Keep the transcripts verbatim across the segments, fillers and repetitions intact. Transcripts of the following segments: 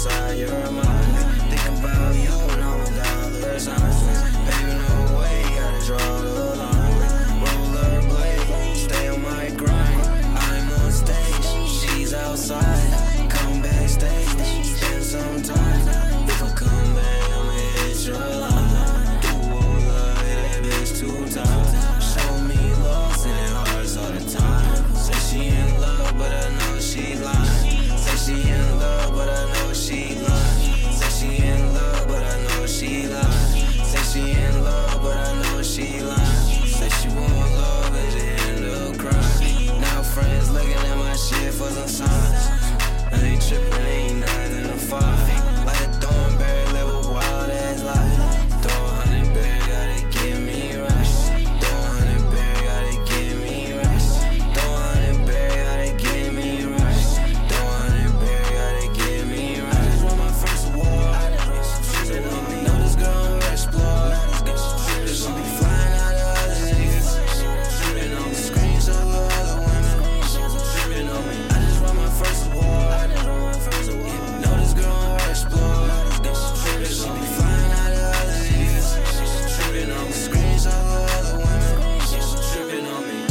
outside your mind. Think about you and all my dollar signs. Baby, no way, gotta draw the line. Rollerblade, stay on my grind. I'm on stage, she's outside. Come backstage, spend some time. If I come back, I'ma hit your line. Do all love, hit that bitch two times. Show me love, sending hearts all the time. Say she in love, but I know she lying. Say she in love, but I know she lying. Say she in love, but I know she lying. Say she in love, but I know she lying. Say she want love and she end up crying. Now friends looking at my shit for some signs. I ain't tripping, ain't nothing to find. Like a thornberry, level wild ass life. Throw a hundred berry, gotta get me right. Throw a hundred berry, gotta get me right. Throw a hundred berry, gotta get me right. Throw a hundred berry, gotta get me right. I just won my first award. Tripping on me, know this girl will explore. She be flying out to other niggas. Tripping on the screens of other women. Tripping on me, I just won my first award. Know this girl will explore. Tripping, she be flying out to other niggas. Tripping on the screens of other women. Tripping on me.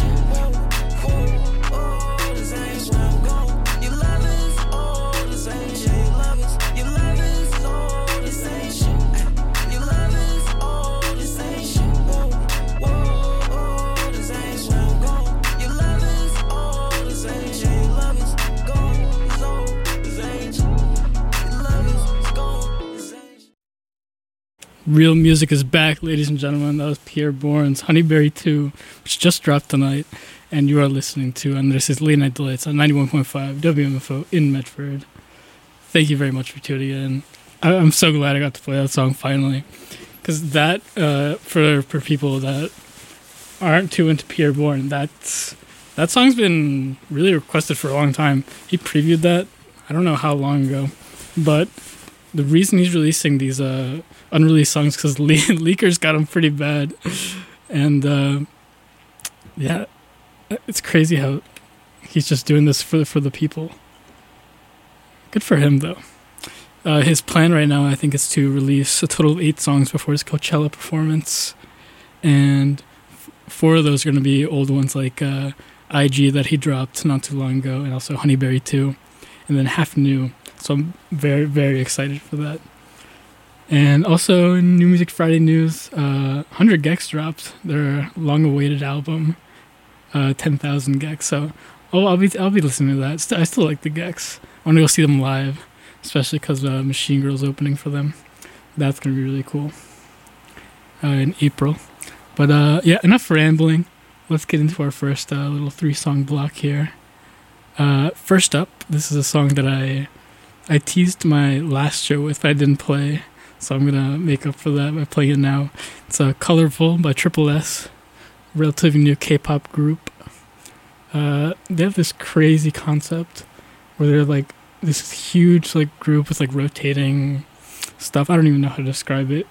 Oh, this ain't shit. Your love is, oh, this ain't shit. Your love is, your love is, oh, this ain't shit. Your love is, oh, this ain't shit. Whoa, oh, this ain't shit. Your love is, oh, this ain't shit. Your love is gone, so this ain't shit. Your love is gone, this ain't shit. Real music is back, ladies and gentlemen. That was Pierre Bourne's Honeyberry two, which just dropped tonight. And you are listening to Andres' Late Night Delights on ninety-one point five W M F O in Medford. Thank you very much for tuning in. I- I'm so glad I got to play that song finally. Because that, uh, for, for people that aren't too into Pierre Bourne, that's, that song's been really requested for a long time. He previewed that, I don't know how long ago. But the reason he's releasing these uh, unreleased songs because le- leakers got him pretty bad. And, uh, yeah, it's crazy how he's just doing this for the, for the people. Good for him, though. Uh, his plan right now, I think, is to release a total of eight songs before his Coachella performance. And f- four of those are going to be old ones like uh, I G that he dropped not too long ago, and also Honeyberry two, and then half new. So I'm very, very excited for that. And also, in New Music Friday news, uh, one hundred gecs dropped their long-awaited album, uh, ten thousand gecs. So oh, I'll be I'll be listening to that. St- I still like the gecs. I want to go see them live, especially because uh, Machine Girl's opening for them. That's going to be really cool uh, in April. But uh, yeah, enough rambling. Let's get into our first uh, little three-song block here. Uh, first up, this is a song that I I teased my last show with, but I didn't play. So I'm going to make up for that by playing it now. It's uh, Colorful by Triple S, relatively new K-pop group. Uh, they have this crazy concept where they're like this huge like group with like rotating stuff. I don't even know how to describe it.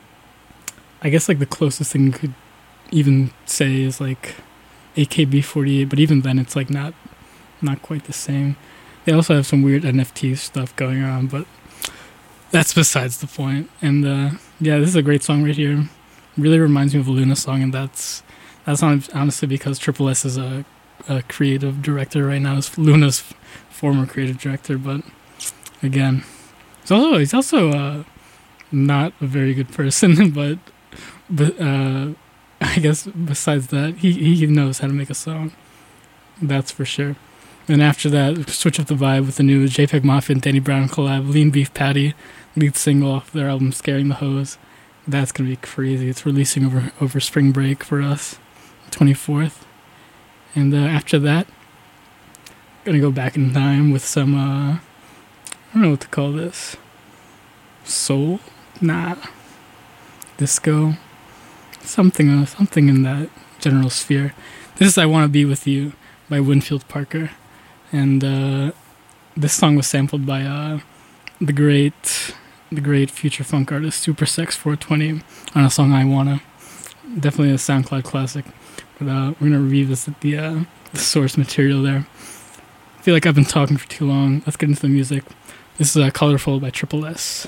I guess like the closest thing you could even say is like A K B forty-eight, but even then it's like not not quite the same. They also have some weird N F T stuff going on, but that's besides the point. And uh, yeah, this is a great song right here. Really reminds me of a Luna song, and that's that's not honestly because Triple S is a, a creative director right now. It's Luna's f- former creative director, but again, he's also he's also uh, not a very good person. But but uh, I guess besides that, he he knows how to make a song. That's for sure. And after that, switch up the vibe with the new JPEG Mafia and Danny Brown collab, Lean Beef Patty, lead single off their album Scaring the Hose. That's going to be crazy. It's releasing over, over spring break for us, twenty-fourth. And uh, after that, going to go back in time with some, uh, I don't know what to call this. Soul? Nah. Disco? Something, uh, something in that general sphere. This is I Want to Be With You by Winfield Parker. And uh, this song was sampled by uh, the great the great future funk artist Super Sex four twenty on a song I Wanna. Definitely a SoundCloud classic. But uh, we're going to review this at the, uh, the source material there. I feel like I've been talking for too long. Let's get into the music. This is uh, Colorful by Triple S.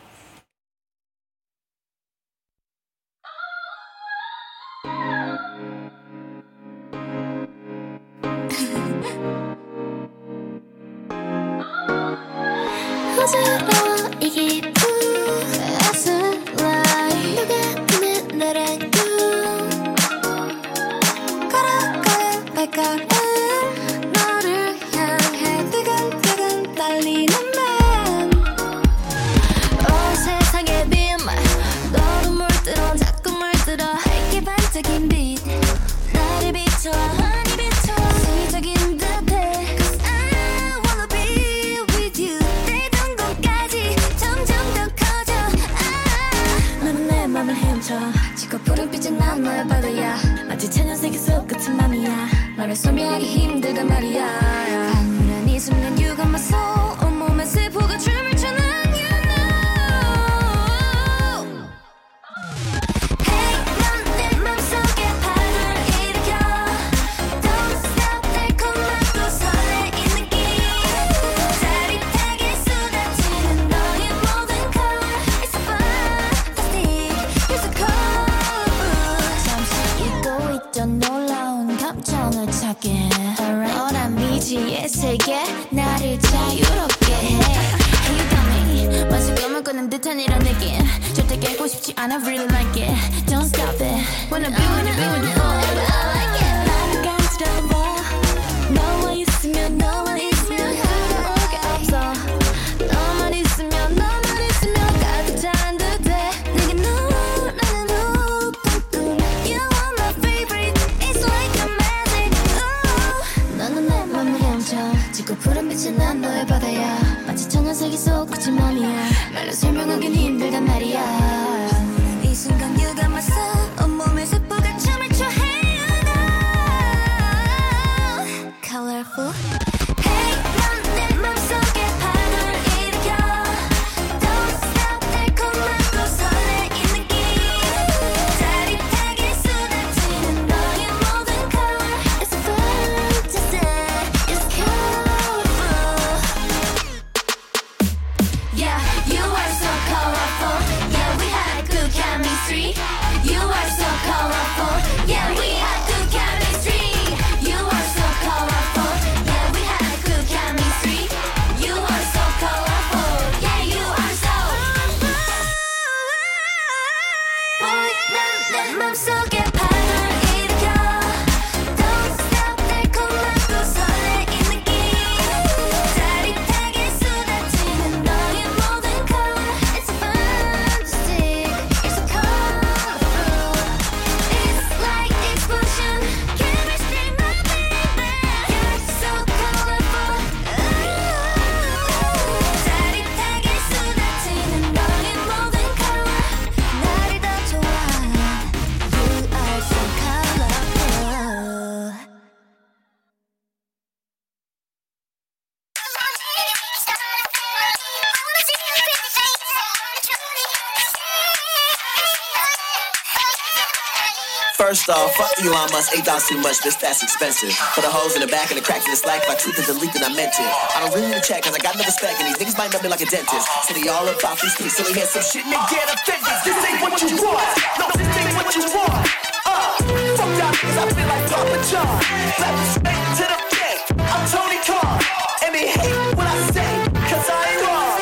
First off, fuck Elon Musk, eight dollars too much, this that's expensive. For the holes in the back and the cracks in the slack, if I tweet the delete, then I meant it. I don't really need to check, cause I got no respect, and these niggas might know me like a dentist. So they all about these things, so they hear some shit and they get offended. This ain't what you want, no, this ain't what you want. Uh, fuck y'all niggas, I feel like Papa John. Left me straight to the bank, I'm Tony Khan. And they hate what I say, cause I ain't wrong.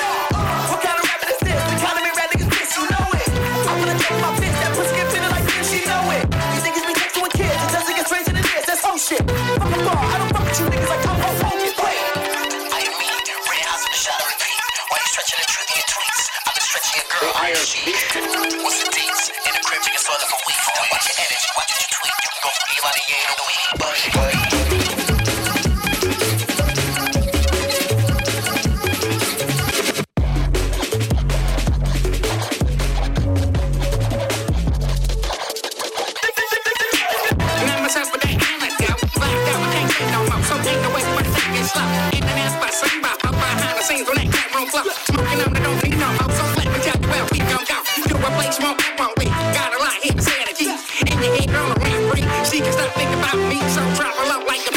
What kind of rapping is this? The kind of me rap niggas bitch, you know it. I'm gonna take my bitch, that pussy get fitted like this, she know it. These niggas be next to a kid, it doesn't get stranger than this, that's whole shit. Fuck a bar, I don't fuck with you niggas like I'm home, home, get played. I am me, red house in the shot, I repeat. Why you stretching the truth in your tweets? I've been stretching your girl, I am she. What's the dates? In the crib, taking soil for weeks. Now watch your energy, watch what you tweet. You can go from Eli to Yale to week, but, but. Smoking on the don't need no more, so let me tell you where we gon' go. Do a play smoke, won't we? Got a lot of hip sanity. And you ain't gonna rap free. She can stop thinking about me, so drop her low like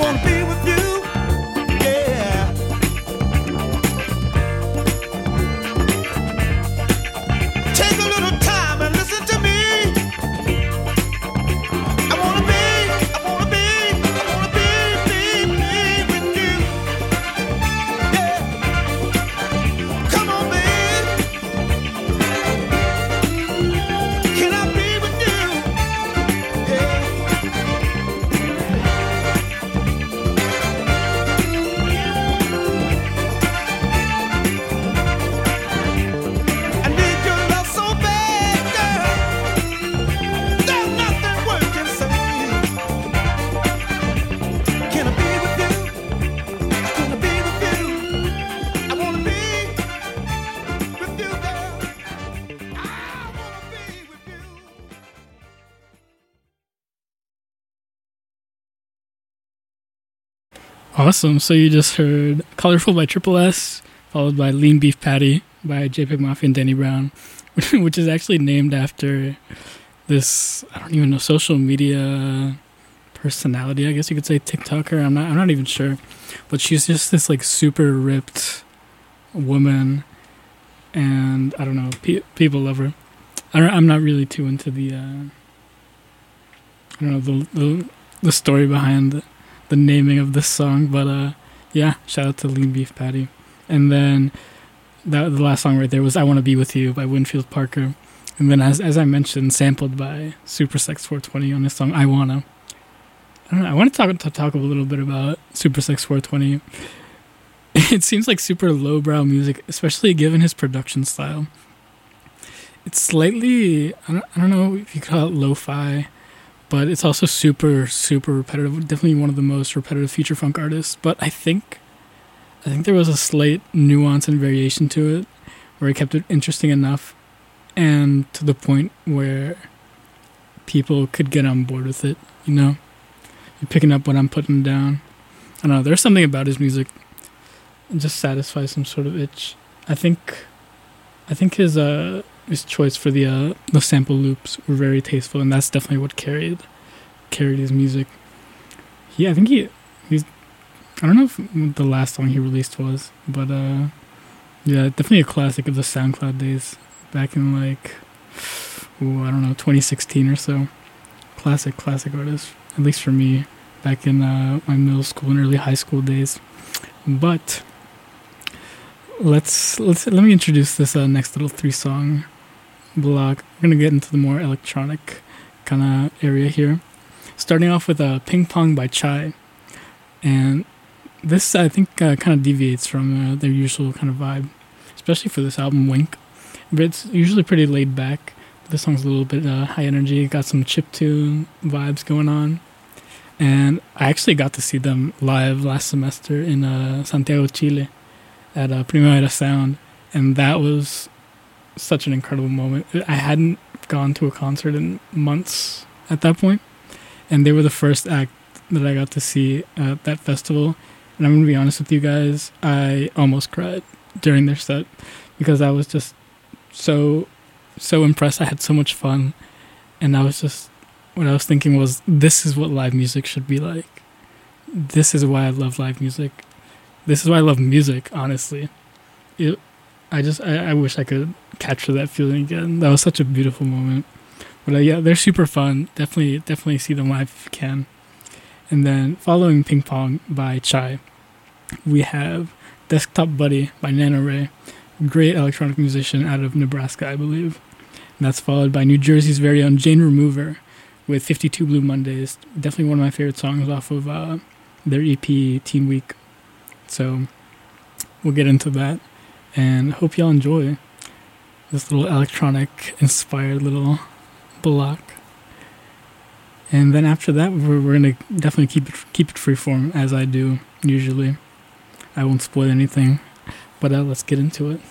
wanna be with you, yeah. Take a little time and listen to me. I wanna be, I wanna be, I wanna be, be, be with you, yeah. Come on, babe. Can I be with you, yeah. I need your love so bad, girl. There's nothing words can say. Can I be with you? Can I be with you? I wanna be with you, girl. I wanna be with you. Awesome. So you just heard Colorful by Triple S, followed by Lean Beef Patty by JPEG Mafia and Danny Brown, which is actually named after this, I don't even know, social media personality, I guess you could say, TikToker. I'm not I'm not even sure. But she's just this like super ripped woman, and I don't know, pe- people love her. I don't, I'm not really too into the uh, I don't know the the, the story behind the, the naming of this song, but uh, yeah, shout out to Lean Beef Patty. And then that the last song right there was "I Want to Be With You" by Winfield Parker, and then as as I mentioned, sampled by Super Sex four twenty on his song "I Wanna." I don't know. I want to talk to talk a little bit about Super Sex four twenty. It seems like super lowbrow music, especially given his production style. It's slightly, I don't, I don't know if you call it lo-fi, but it's also super, super repetitive. Definitely one of the most repetitive future funk artists. But I think, I think there was a slight nuance and variation to it, where he kept it interesting enough, and to the point where people could get on board with it. You know, you're picking up what I'm putting down. I don't know. There's something about his music that just satisfies some sort of itch. I think, I think his uh. his choice for the uh, the sample loops were very tasteful, and that's definitely what carried carried his music. Yeah, I think he he's I don't know if the last song he released was, but uh, yeah, definitely a classic of the SoundCloud days back in like ooh, I don't know twenty sixteen or so. Classic, classic artist, at least for me, back in uh, my middle school and early high school days. But let's let's let me introduce this uh, next little three song block. We're gonna get into the more electronic kind of area here, starting off with uh, "Ping Pong" by Chai, and this I think uh, kind of deviates from uh, their usual kind of vibe, especially for this album Wink. But it's usually pretty laid back. This song's a little bit uh, high energy, got some chiptune vibes going on, and I actually got to see them live last semester in uh, Santiago, Chile, at uh, Primavera Sound, and that was such an incredible moment. I hadn't gone to a concert in months at that point, and they were the first act that I got to see at that festival, and I'm going to be honest with you guys, I almost cried during their set, because I was just so, so impressed. I had so much fun, and I was just, what I was thinking was, this is what live music should be like. This is why I love live music. This is why I love music, honestly. It, I just, I, I wish I could capture that feeling again. That was such a beautiful moment. But uh, yeah, they're super fun. Definitely, definitely see them live if you can. And then following Ping Pong by Chai, we have Desktop Buddy by NanoRay, great electronic musician out of Nebraska, I believe. And that's followed by New Jersey's very own Jane Remover with fifty-two Blue Mondays. Definitely one of my favorite songs off of uh, their E P Teen Week. So we'll get into that, and hope y'all enjoy this little electronic inspired little block. And then after that, we're, we're gonna definitely keep it keep it freeform, as I do usually. I won't spoil anything, but uh, let's get into it.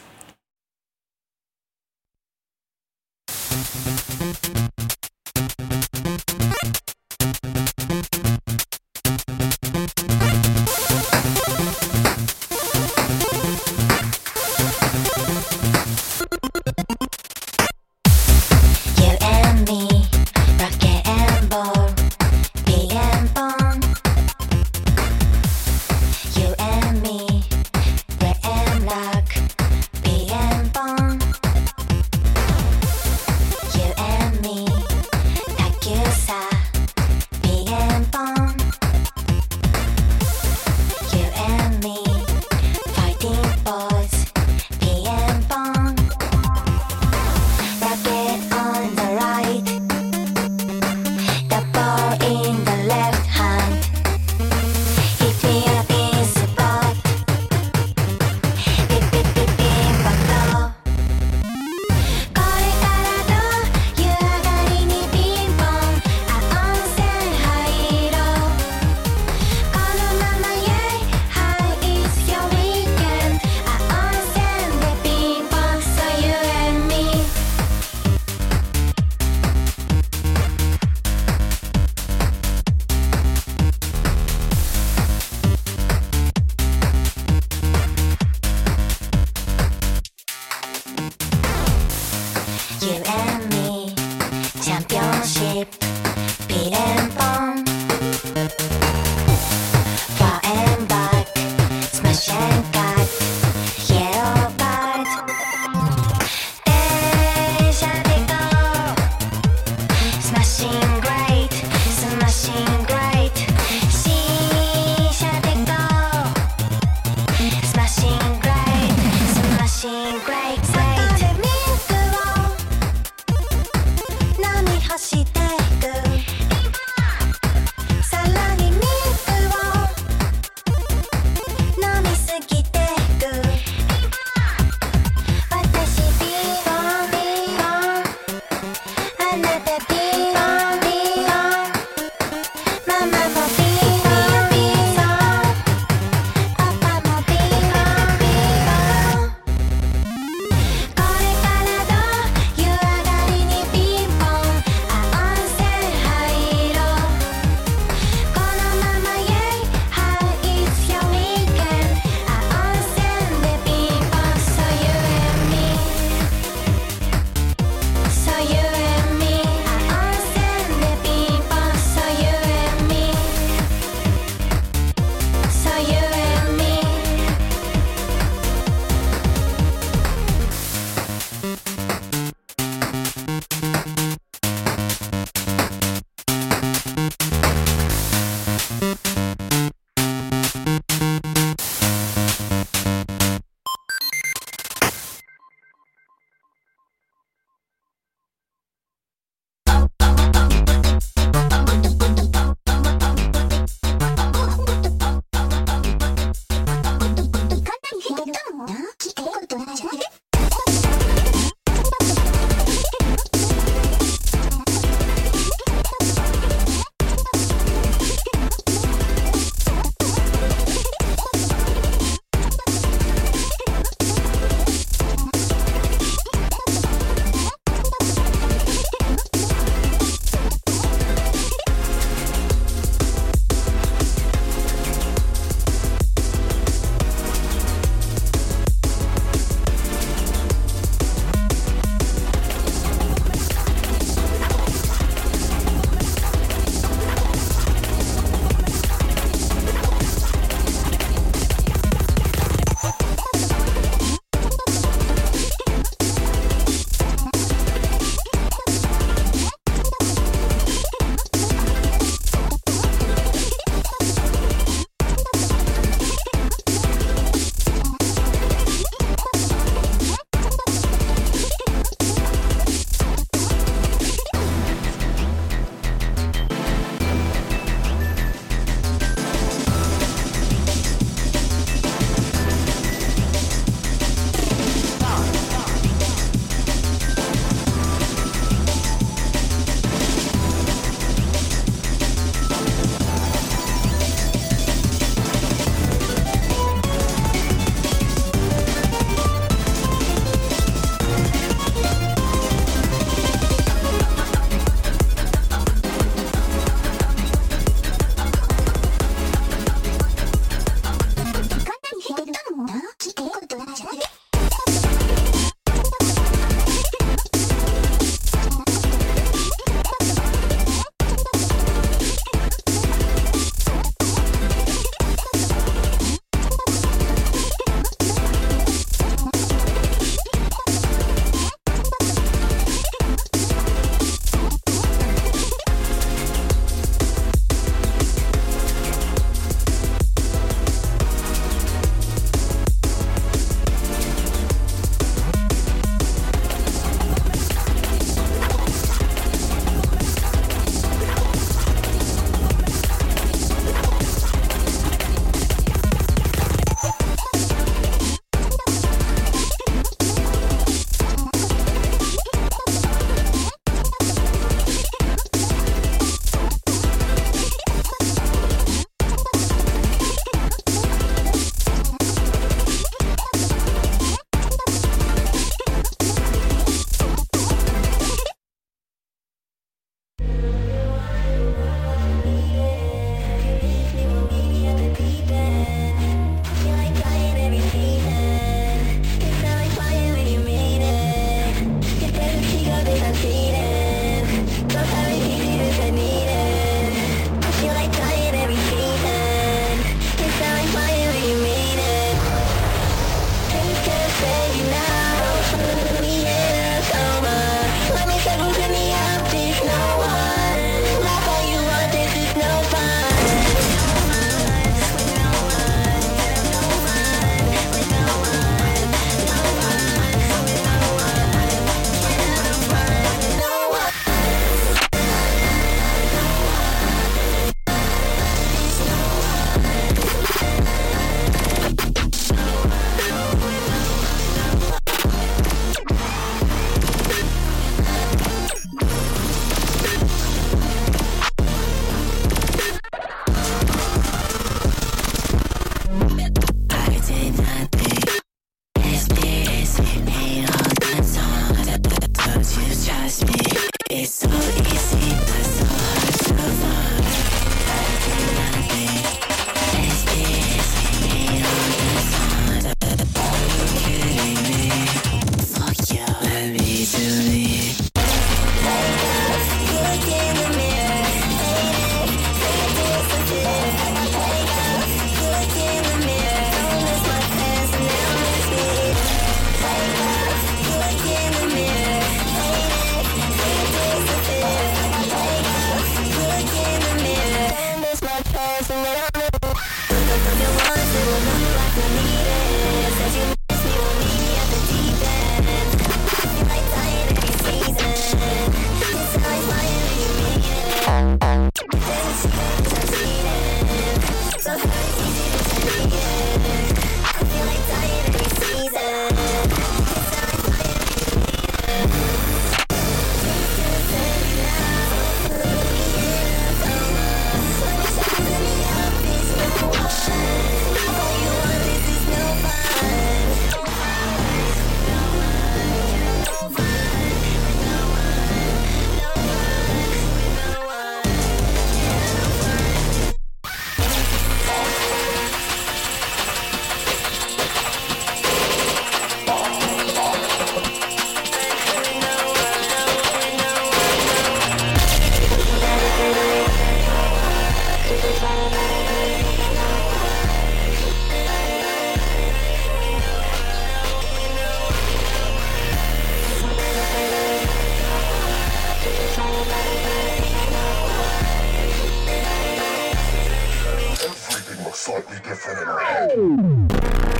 Slightly different in our head.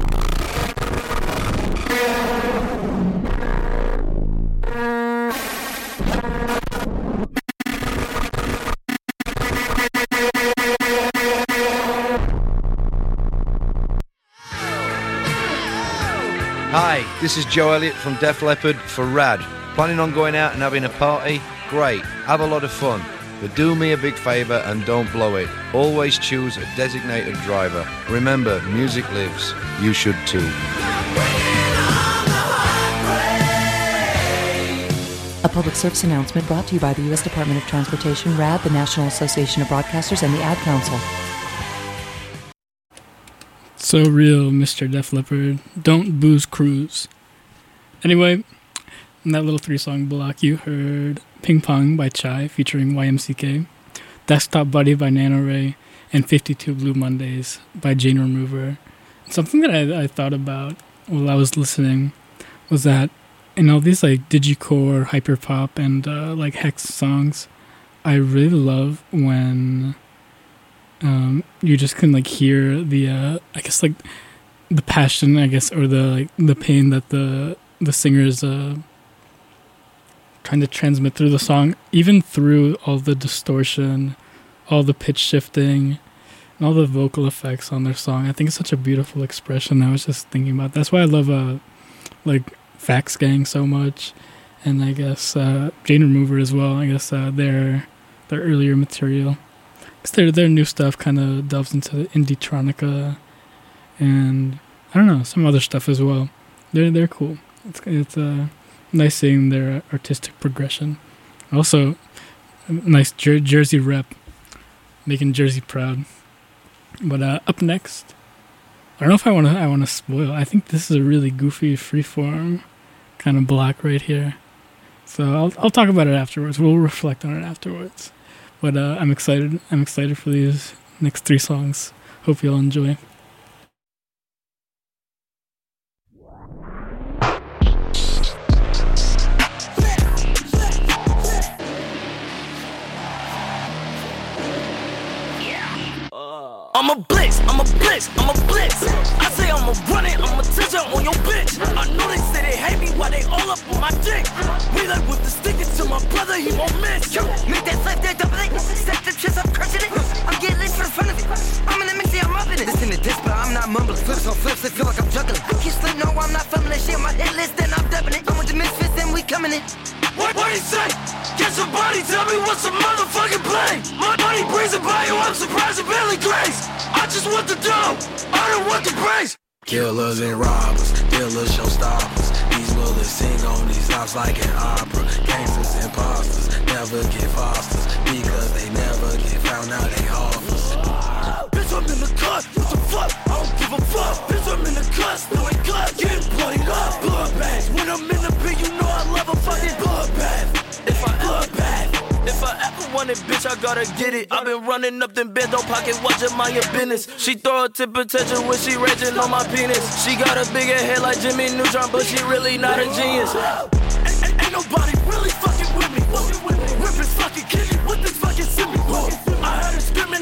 Hi, this is Joe Elliott from Def Leppard for Rad. Planning on going out and having a party? Great, have a lot of fun. But do me a big favour and don't blow it. Always choose a designated driver. Remember, music lives. You should too. A public service announcement brought to you by the U S Department of Transportation, R A D, the National Association of Broadcasters, and the Ad Council. So real, Mister Def Leppard. Don't booze cruise. Anyway, in that little three-song block, you heard Ping Pong by Chai featuring Y M C K, Desktop Buddy by Nano Ray, and fifty-two Blue Mondays by Jane Remover. Something that I, I thought about while I was listening was that in all these like digicore, hyperpop, and uh, like hex songs, I really love when um, you just can like hear the uh, I guess like the passion, I guess, or the like the pain that the the singers uh, trying to transmit through the song, even through all the distortion, all the pitch shifting, and all the vocal effects on their song. I think it's such a beautiful expression. I was just thinking about. That's why I love uh like Fax Gang so much, and I guess uh, Jane Remover as well. I guess uh, their their earlier material, because their their new stuff kind of delves into indie-tronica, and I don't know, some other stuff as well. They're they're cool. It's it's uh, nice seeing their artistic progression. Also, a nice Jer- Jersey rep, making Jersey proud. But uh, up next, I don't know if I want to. I want to spoil. I think this is a really goofy freeform kind of block right here. So I'll I'll talk about it afterwards. We'll reflect on it afterwards. But uh, I'm excited. I'm excited for these next three songs. Hope you'll enjoy. I'm a blitz, I'm a blitz, I'm a blitz. I say I'm a run it, I'm a touch on your bitch. I know they say they hate me while they all up on my dick. We like with the stick it to my brother, he won't miss. Yo, make that slap that double it. Set the chips up, crushing it. I'm getting lit for the fun of it. I'm in the mix, yeah, I'm up in it. Listen to this, but I'm not mumbling. Flips on flips, I feel like I'm juggling. I can't sleep, no, I'm not fumbling. Shit on my hit list, then I'm dubbing it. I'm with the misfits, then we coming in. What, what do you say? Get somebody, tell me what's a motherfucking play. My money brings a by you, I'm surprised it barely grace. I just want the dough, I don't want the praise. Killers and robbers, dealers, showstoppers. These bullets sing on these stops like an opera. Gangsters, imposters, never get fosters because they never get found out they offers. Bitch, I'm in the cut, what the fuck? I don't give a fuck. Bitch, I'm in the cut, still ain't cut. Getting bloodied up, bloodbath. When I'm in the pit, you know I love a fucking bloodbath. If I bloodbath, if I ever want it, bitch, I gotta get it. I've been running up them bed, don't pocket, watching my business. She throw a tip attention when she raging on my penis. She got a bigger head like Jimmy Neutron, but she really not a genius. Ain't, ain't, ain't nobody really fucking with me. Rip his fucking kidney with this fucking silly. I heard her screaming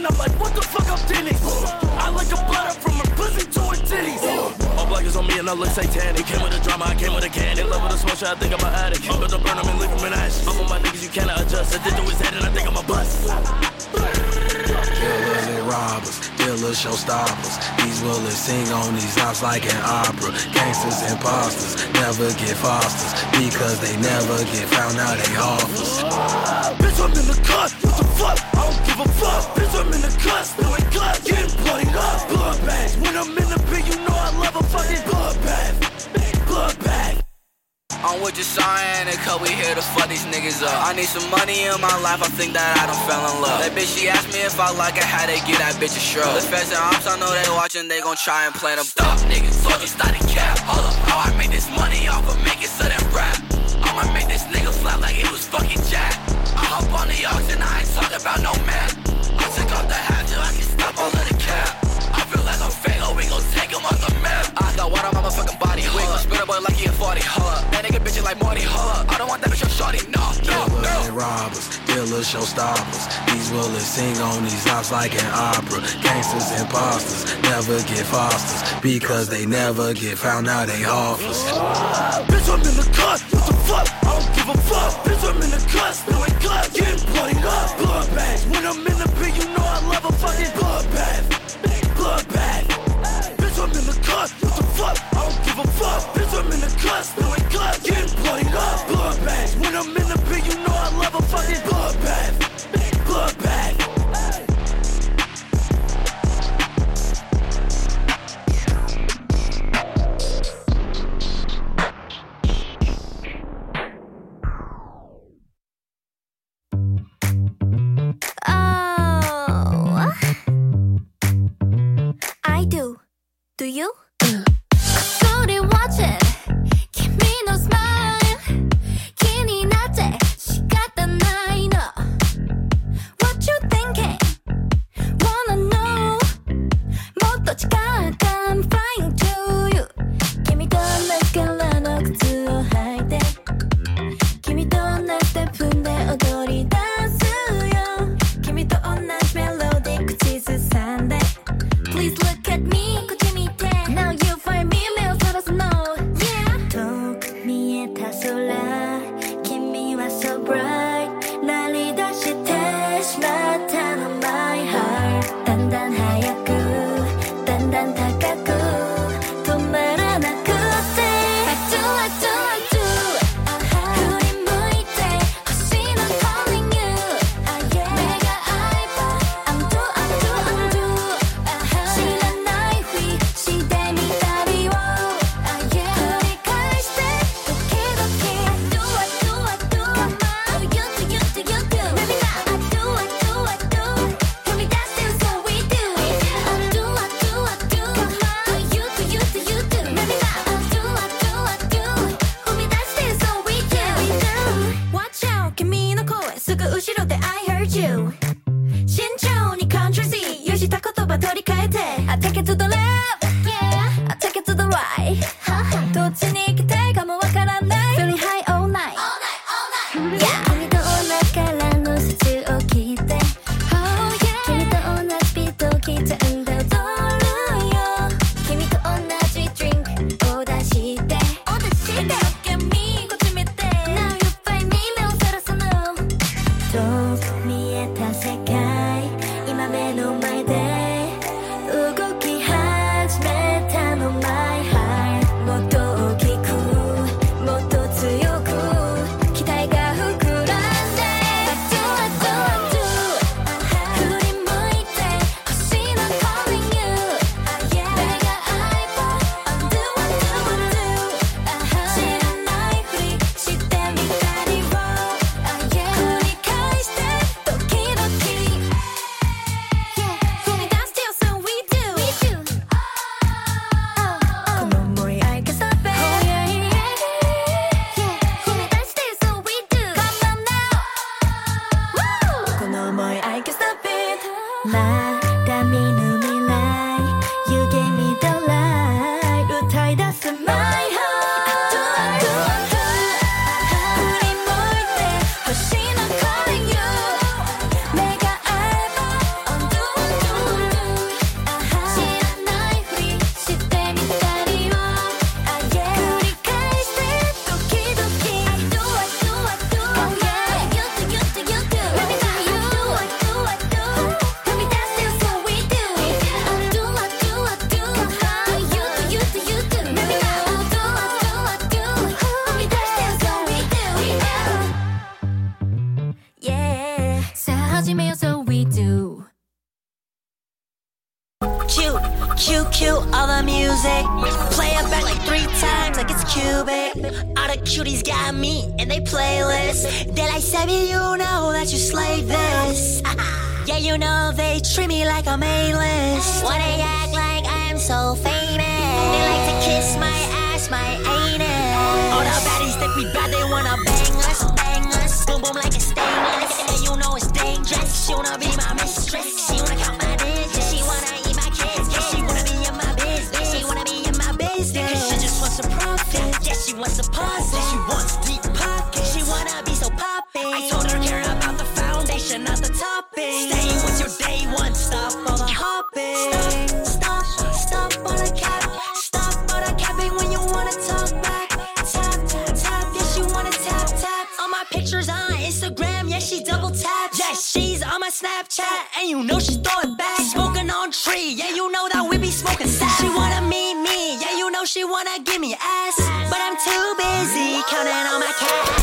and I'm like, what the fuck up, Denny's? I like a bladder from her pussy to her titties. All black is on me and I look satanic. Came with a drama, I came with a can. In love with a small shot, I think I'm an addict. I'm gonna burn them and leave them in ash. I'm on my niggas, you cannot adjust. I did to his head and I think I'm a bust. Killers and robbers, dealers, showstoppers. These willers sing on these ops like an opera. Gangsters and imposters never get fosters because they never get found out they offers. Bitch, I'm in the cut, what the fuck? I don't give a fuck. Bitch, I'm in the cut, spilling glass, getting bloodied up. Bloodbath, when I'm in the pit, you know I love a fucking bloodbath. Bloodbath. I'm with Josiah and cause we here to fuck these niggas up. I need some money in my life, I think that I done fell in love. That bitch, she asked me if I like it, how they get that bitch a shrug. The feds and ops, I know they watching, they gon' try and plan them. Stop, niggas, so just started cap. Hold up, how I make this money off of making sudden rap. I'ma make this nigga flat like it was fucking Jack. I hop on the auction, I ain't talking about no map. I took off the hat till I can stop all of the cap. I feel like I'm Fago, we gon' take him off the map. I got water on my fucking body, we gon' spit a boy like he a forty. Hold up, that nigga bitch like Morty. Hold up, I don't want that bitch on shorty. No, no, Killers no. and robbers, dealers, showstoppers. These willers sing on these ops like an opera. Gangsters and imposters never get fosters because they never get found out they offers. Bitch, I'm in the cut, what the fuck? I don't give a fuck. Bitch, I'm in the cut, spilling glass, getting bloodied up. Bloodbath, when I'm in the pit, you know I love a fucking bloodbath. Bloodbath. Bitch, I'm in the cut, what the fuck? I don't give a fuck. Bitch, I'm in the cut, spilling glass, getting bloodied up. Bloodbath, when I'm in the pit, you know I love a fucking bloodbath. Bloodbath. Oh, I do. Do you? Gotta watch it. Give me no smile. 気になって仕方ないの。What you thinking? Wanna know? もっと近く I'm flying to you. 君と同じ柄の靴を履いて。君と同じステップで踊り出すよ。君と同じメロディー口ずさんで。Please look at me. こっち見て。Now you find me. 目をそらすの。Yeah. 遠く見えた空。君は so bright. 鳴り出してしまったの My heart. だんだん速く。だんだん高く。止まらなくて。I do, I do, I do. 振り向いて星の calling you. 目が合えば undo, undo, undo. 知らないふりしてみたりを繰り返して時々 I do, I do, I do. Come on, you do, you do, you do. Maybe not. I do, I do, I do. 踏み出してる so we do. I do, I do, I do. Come on, you do, you do, you do. Maybe not. I do, I do, I do. 踏み出してる so we do. Watch out, 君の声すぐ後ろで I heard you. 慎重に control Z よした言葉取り替えて I take it to the left, yeah. I take it to the right. どっちに来てかもわからない Feeling high all night, yeah. 君と同じ柄のスーツを着て Oh yeah. 君と同じビートを刻んで踊るよ 君と同じドリンクを出してお出して Look at me こっち見て Now you find me 目をそらすの遠く見えた世界今目の前で動き始めたの My heart もっと大きくもっと強く期待が膨らんで I do, I do, I do. 振り向いて星の calling you. 目が合えば undo, undo, undo. 知らないふりしてみたりを繰り返して時々 Yeah, 踏み出してよ so we do. We do. この想い I can't stop it. Oh yeah, yeah, yeah. 踏み出してよ so we do. Come on now. この想い I can't stop it. まだ見ぬ未来 You gave me the light 歌い出す My heart. I do, I do, I do. 振り向いて星の calling you. 目が合えば undo, undo, Cue, cue, all the music. Play it back like three times, like it's cubic. All the cuties got me in they playlist. They like, Sebby, you know that you slayed this. Yeah, you know they treat me like I'm A-list. Why they act like I'm so famous? They like to kiss my ass, my anus. All the baddies think we bad, they wanna bang us, bang us. Boom, boom like it's stainless. And you know it's dangerous. She wanna be my mistress. She wanna count my digits. She wanna eat my kids. Yeah, she wanna be in my business. She wanna be in my business. Cause she just wants to profit. Yeah, she wants to pause it. She wants deep pockets. She wanna be so poppin'. I told her care about the foundation, not the topping. Stay with your day one, stop all the hopping. Stop, stop, stop all the cap. Stop all the capping when you wanna talk back. Tap, tap, tap, yeah, she wanna tap, tap. All my pictures on Instagram, yeah, she double taps. Yeah, she's on my Snapchat, and you know she throw it back. Smoking on tree, yeah, you know that we be smoking sack. She wanna meet me, yeah, you know she wanna give me ass. But I'm too busy counting on my cash.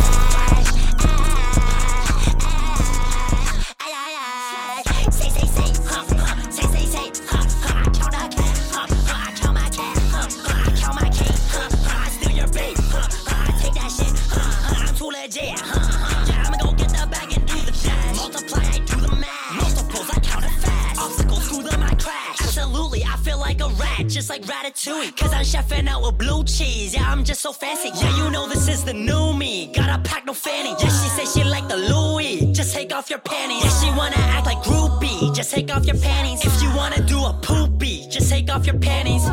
Say, say, say, huh, huh, say, say, say, huh, huh, I count the cash, huh, huh, I count my cash, huh, huh, I count my cake, huh, huh, I steal your babe, huh, huh, I take that shit, huh, huh, I'm too legit, huh, huh, yeah, I'ma go get the bag and do the dash. Multiply, I do the math. Multiples, I count it fast. Obstacles through them, I crash. Absolutely, I feel like a rat, just like Ratatouille. Cause I'm chefing out with blue cheese, yeah, I'm just so fancy. Yeah, you know this is the new me, gotta pack no fanny. Yeah, she say she like the Louis, just take off your panties. Yeah, she wanna act like groupie, just take off your panties. If you wanna do a poopy, just take off your panties.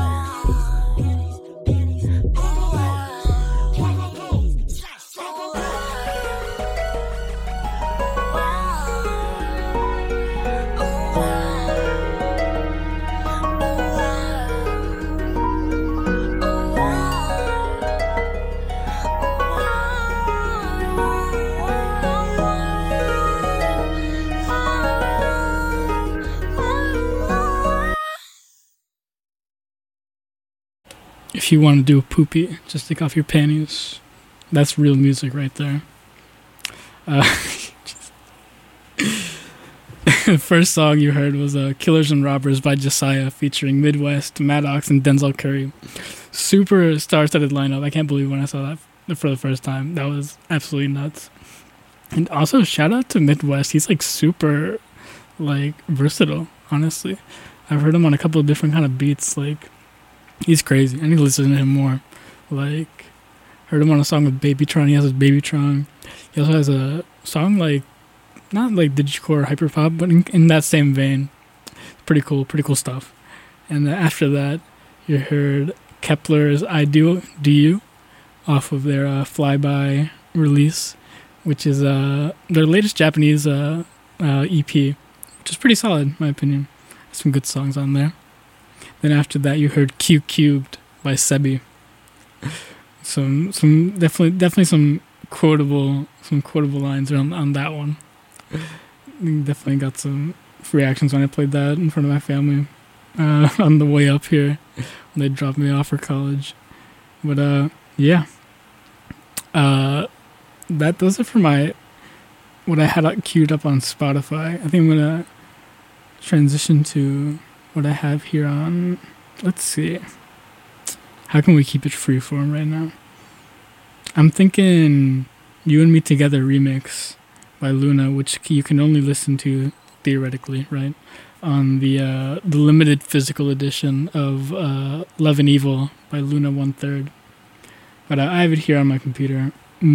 If you want to do a poopy, just take off your panties. That's real music right there. Uh, the first song you heard was uh, Killers and Robbers by Josiah featuring Midwest, Maddox, and Denzel Curry. Super star-studded lineup. I can't believe when I saw that for the first time. That was absolutely nuts. And also, shout out to Midwest. He's like super like versatile, honestly. I've heard him on a couple of different kind of beats. Like, he's crazy. I need to listen to him more. Like, heard him on a song with Babytron. He has his Babytron. He also has a song like, not like digicore or hyperpop, but in, in that same vein. Pretty cool, pretty cool stuff. And then after that, you heard Kepler's I Do, Do You off of their uh, Flyby release, which is uh, their latest Japanese uh, uh, E P, which is pretty solid, in my opinion. Some good songs on there. Then after that, you heard Q Cubed by Sebby. Some, some definitely, definitely some quotable, some quotable lines on on that one. Definitely got some reactions when I played that in front of my family uh, on the way up here when they dropped me off for college. But uh, yeah, uh, that those are for my what I had queued up on Spotify. I think I'm gonna transition to what I have here on. Let's see. How can we keep it freeform right now? I'm thinking You and Me Together remix by Luna, which you can only listen to theoretically, right, on the uh, the limited physical edition of uh, Love and Evil by Luna One Third. But uh, I have it here on my computer.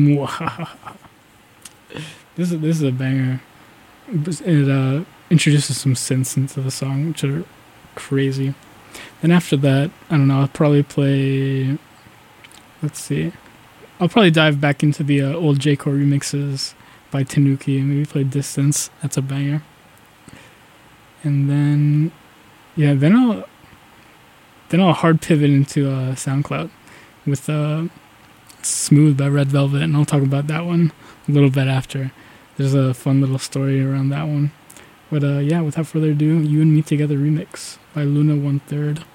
This is this is a banger. It uh, introduces some synths into the song, which are crazy. Then after that, I don't know, I'll probably play, let's see, I'll probably dive back into the uh, old J-Core remixes by Tanuki, and maybe play Distance. That's a banger. And then, yeah, then I'll, then I'll hard pivot into uh, SoundCloud with uh, Smooth by Red Velvet, and I'll talk about that one a little bit after. There's a fun little story around that one. But uh, yeah, without further ado, You and Me Together remix by Luna One Third.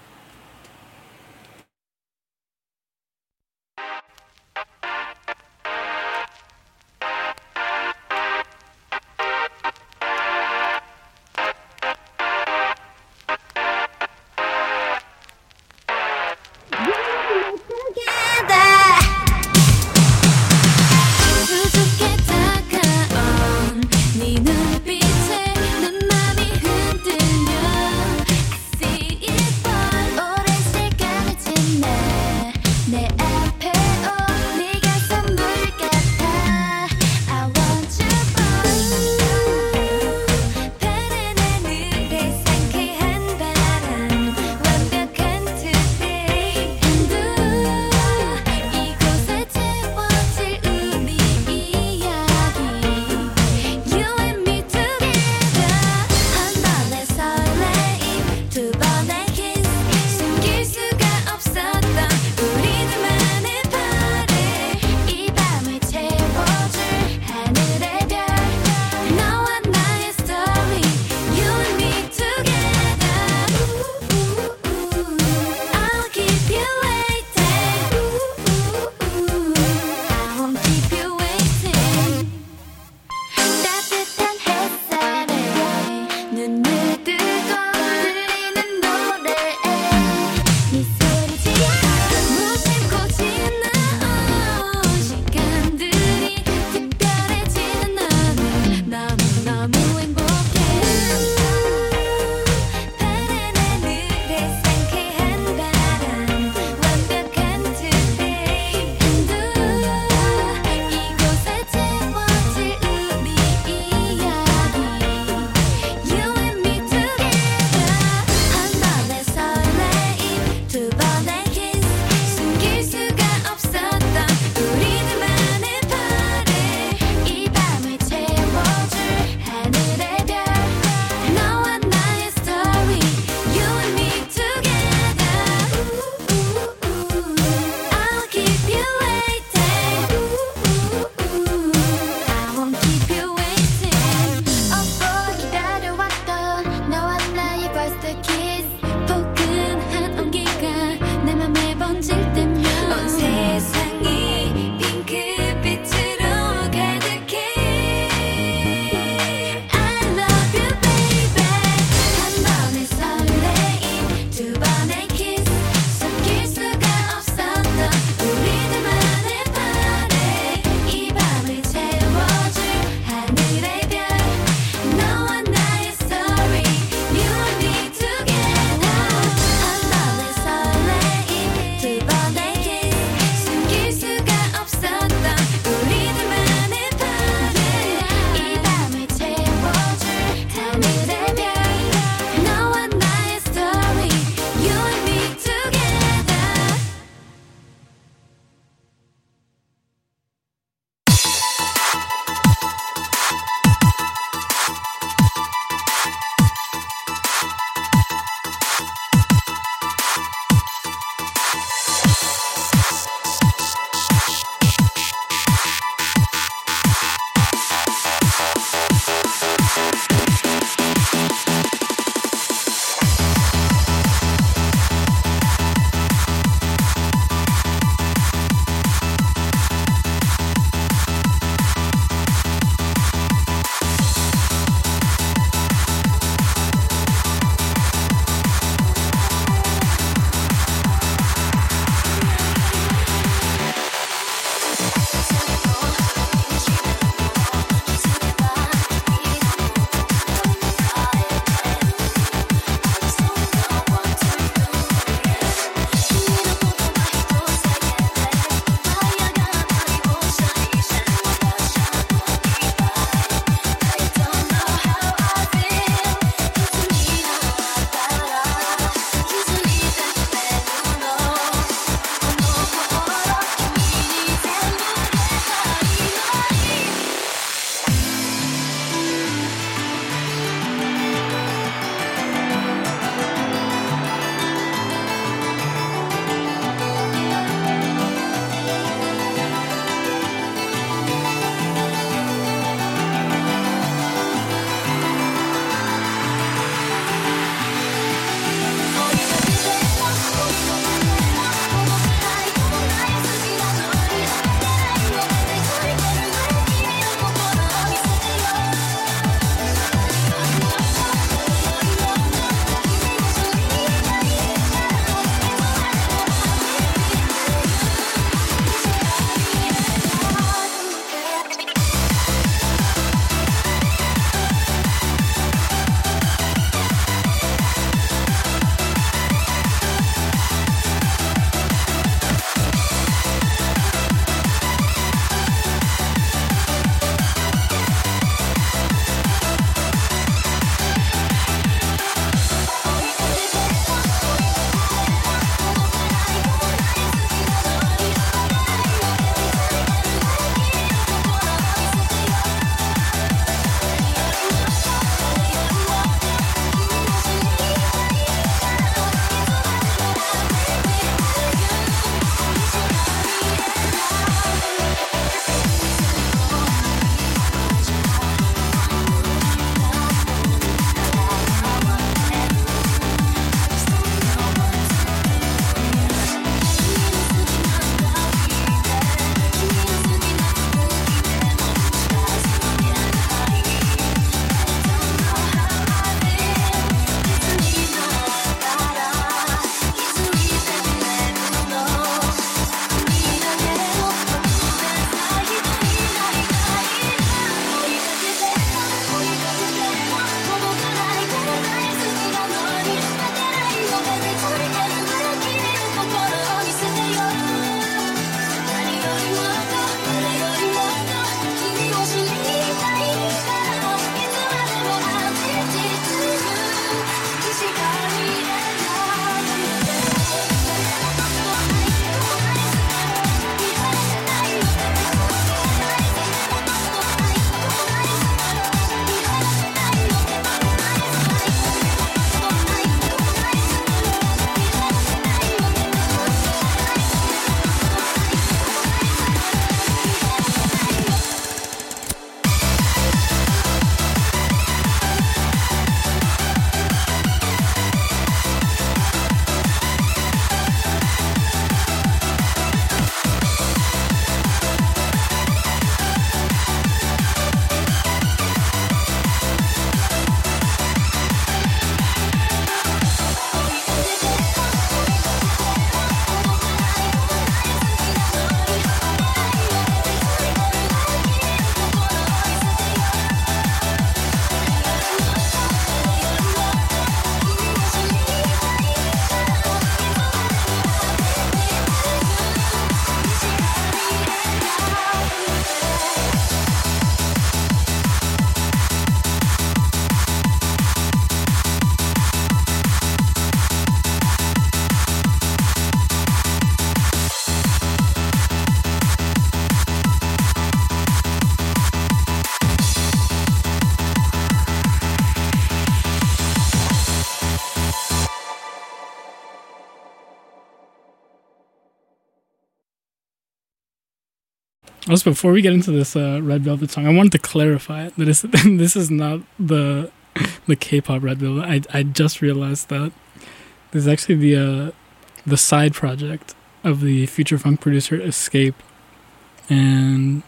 Also, before we get into this uh, Red Velvet song, I wanted to clarify that this, this is not the the K-pop Red Velvet. I I just realized that this is actually the uh, the side project of the future funk producer Escape, and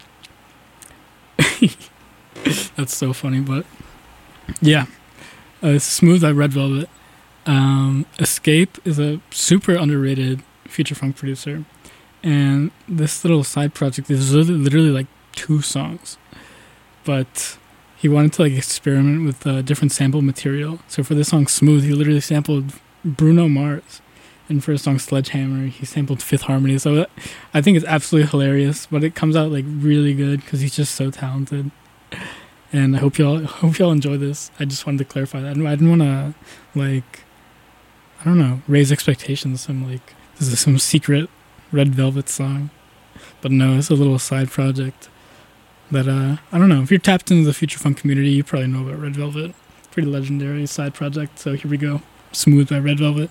that's so funny. But yeah, uh, it's Smooth by Red Velvet. Um, Escape is a super underrated future funk producer, and this little side project is literally, literally like two songs, but he wanted to like experiment with uh, different sample material. So for this song Smooth, he literally sampled Bruno Mars, and for his song Sledgehammer, he sampled Fifth Harmony. So that, I think it's absolutely hilarious, but it comes out like really good because he's just so talented. And I hope y'all hope y'all enjoy this. I just wanted to clarify that. I didn't want to like I don't know raise expectations. I'm like this is some secret Red Velvet song, but no, it's a little side project that uh I don't know. If you're tapped into the future funk community, you probably know about Red Velvet. Pretty legendary side project. So here we go. Smooth by Red Velvet.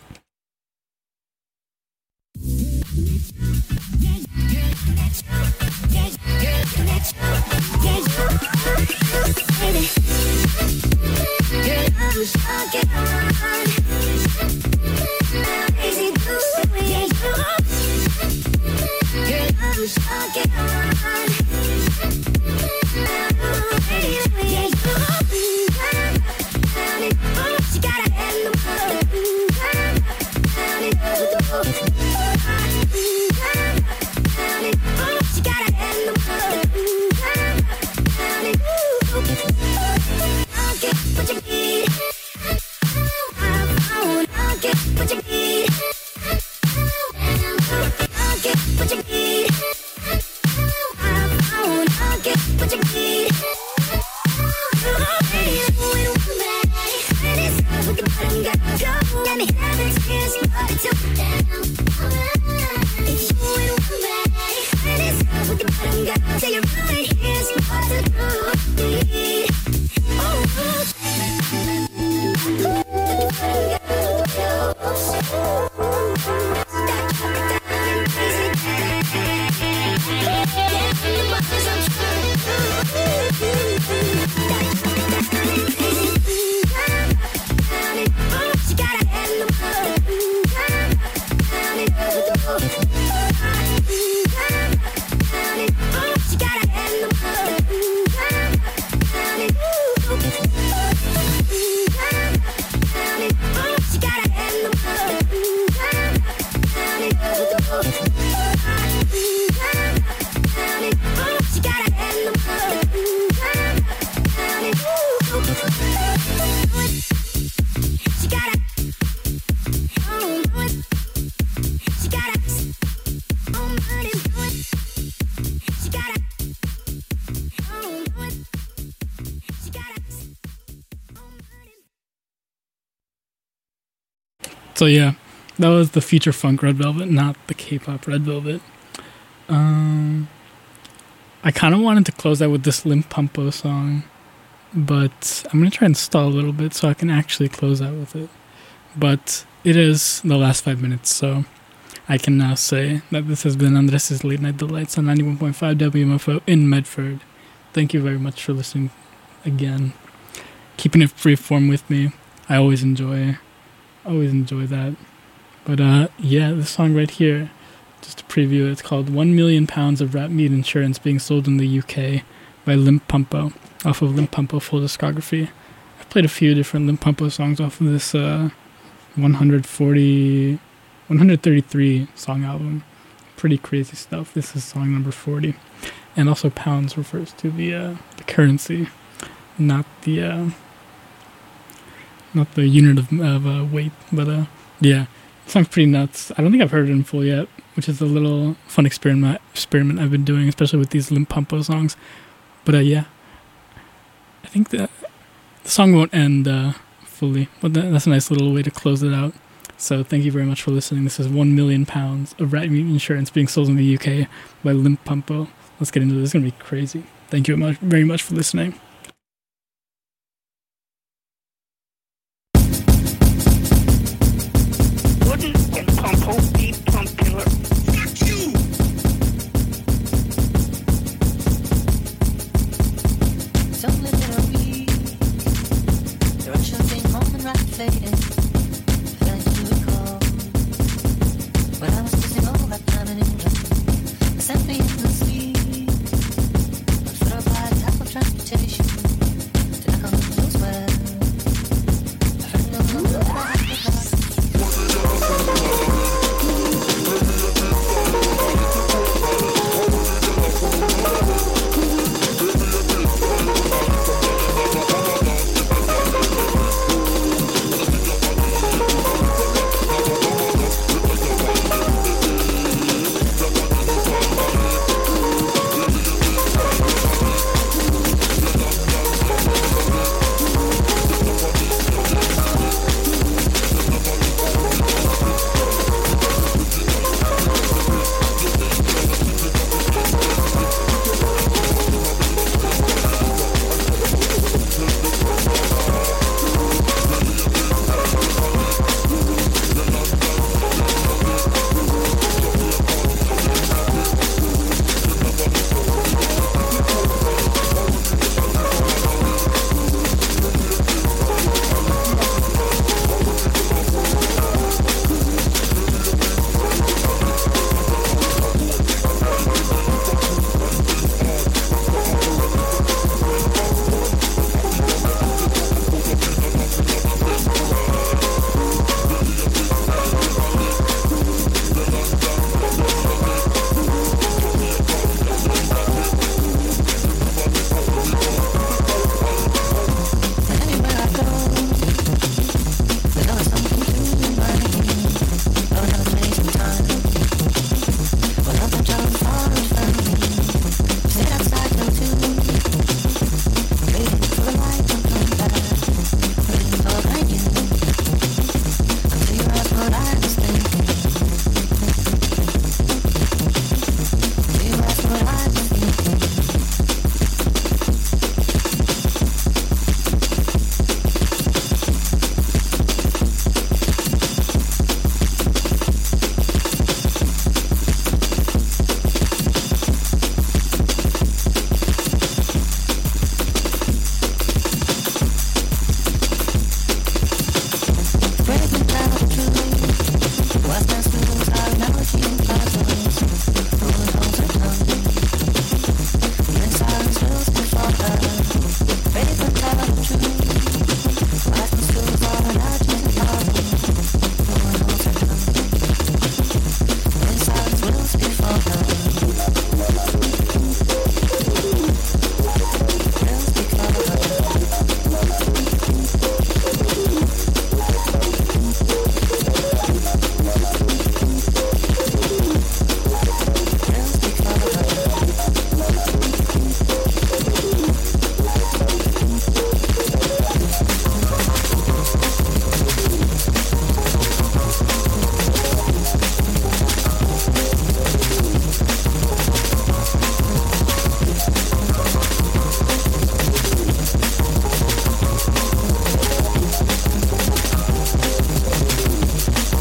So yeah, that was the future funk Red Velvet, not the K-pop Red Velvet. Um, I kind of wanted to close out with this Limpopo song, but I'm going to try and stall a little bit so I can actually close out with it. But it is the last five minutes, so I can now say that this has been Andres' Late Night Delights on ninety-one point five W M F O in Medford. Thank you very much for listening again. Keeping it free form with me. I always enjoy Always enjoy that. But uh, yeah, this song right here, just to preview it, it's called One Million Pounds of Rat Meat Insurance Being Sold in the U K by Limpopo, off of Limpopo Full Discography. I've played a few different Limpopo songs off of this uh, one forty, one thirty-three song album. Pretty crazy stuff. This is song number forty. And also pounds refers to the, uh, the currency, not the... Uh, Not the unit of, of uh, weight, but uh, yeah, it sounds pretty nuts. I don't think I've heard it in full yet, which is a little fun experiment experiment I've been doing, especially with these Limpopo songs. But uh, yeah, I think that the song won't end uh, fully, but that, that's a nice little way to close it out. So thank you very much for listening. This is One Million Pounds of Rat Meat Insurance Being Sold in the U K by Limpopo. Let's get into this. It's gonna be crazy. Thank you very much for listening.